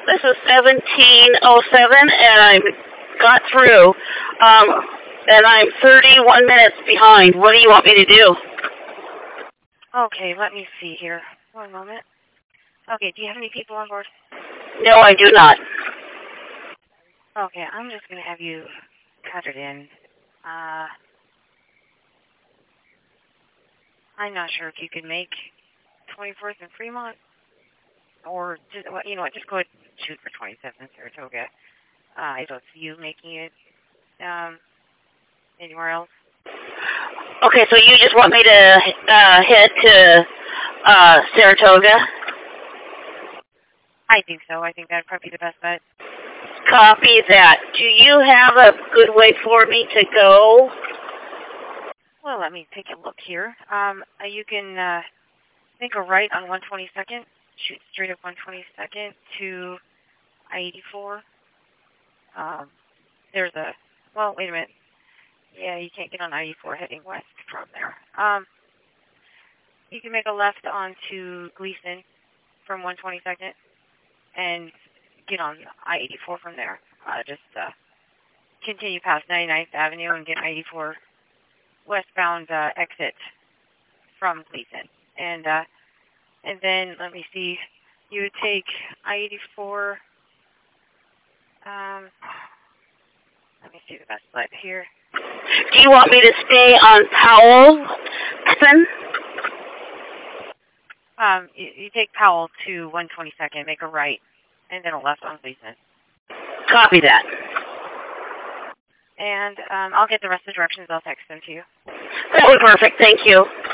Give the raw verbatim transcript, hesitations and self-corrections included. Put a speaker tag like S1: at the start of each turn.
S1: This is seventeen oh seven, and I got through. Um, and I'm thirty-one minutes behind. What do you want me to do?
S2: Okay, let me see here. One moment. Okay, do you have any people on board?
S1: No, I do not.
S2: Okay, I'm just going to have you cut it in. Uh, I'm not sure if you can make twenty-fourth and Fremont, or, just, well, you know what, just go ahead and shoot for twenty-seventh Saratoga. Uh, I don't see you making it um, anywhere else.
S1: Okay, so you just want me to uh, head to uh, Saratoga?
S2: I think so. I think that'd probably be the best bet.
S1: Copy that. Do you have a good way for me to go?
S2: Well, let me take a look here. Um, uh, you can uh, make a right on one twenty-second, shoot straight up one twenty-second to I eighty-four. Um, there's a, well, wait a minute. Yeah, you can't get on I eighty-four heading west from there. Um, you can make a left onto Gleason from one twenty-second and get on I eighty-four from there. Uh, just uh, continue past ninety-ninth Avenue and get I eighty-four westbound uh, exit from Gleason. And uh, and then, let me see, you would take I eighty-four, um, let me see the best split here.
S1: Do you want me to stay on Powell?
S2: Um, you, you take Powell to one twenty-second, make a right, and then a left on Gleason.
S1: Copy that.
S2: And um, I'll get the rest of the directions. I'll text them to you.
S1: That was perfect. Thank you.